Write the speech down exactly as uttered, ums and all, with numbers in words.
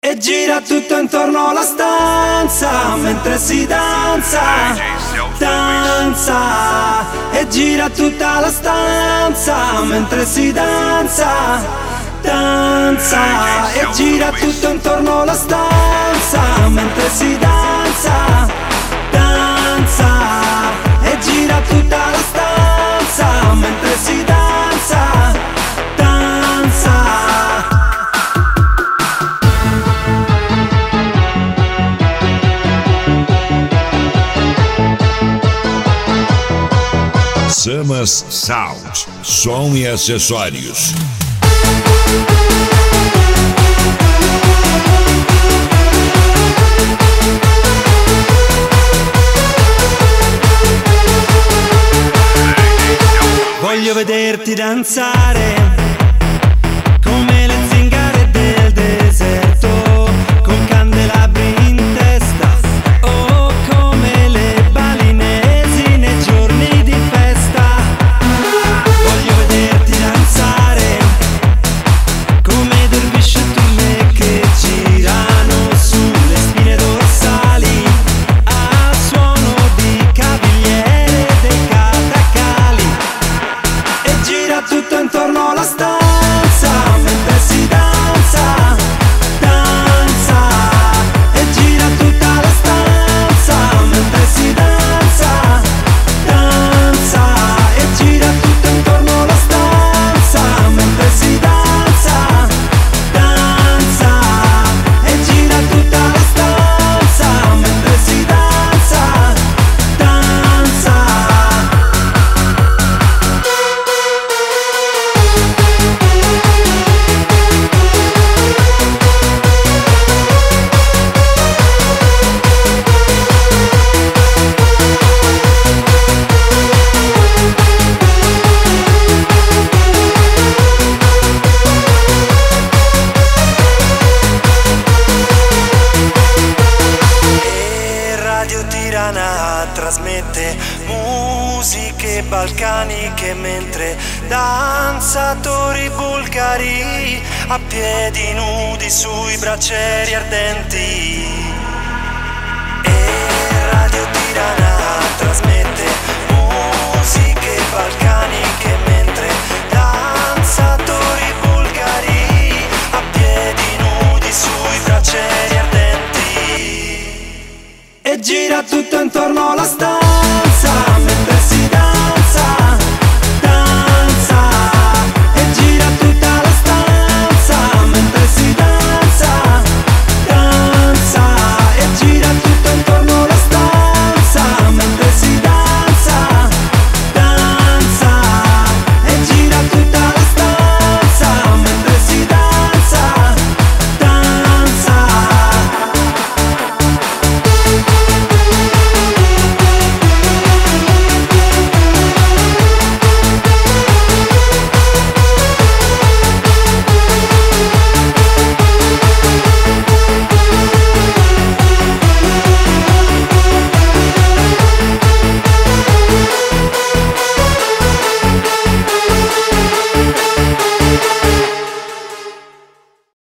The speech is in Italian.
E gira tutto intorno alla stanza mentre si danza, danza. E gira tutta la stanza mentre si danza, danza. E gira tutto intorno alla stanza mentre si danza, danza. E gira tutta la stanza mentre si danza, danza. Samas Sound, som e acessórios. Voglio vederti danzare come le zingare del deserto, con candelabri in testa, o come le balinesi nei giorni di festa. Voglio vederti danzare come dervisci e turme che girano sulle spine dorsali a suono di cavigliere dei catacali. E gira tutto intorno alla stanza mentre si danza, danza. E gira tutta la stanza mentre si danza, danza. E gira tutto intorno alla stanza mentre si danza, danza. E gira tutta la stanza mentre si danza, danza. E Radio Tirana trasmette musiche balcaniche mentre danzatori bulgari a piedi nudi sui braccieri ardenti. E Radio Tirana trasmette musiche balcaniche mentre danzatori bulgari a piedi nudi sui braccieri ardenti. E gira tutto intorno alla stanza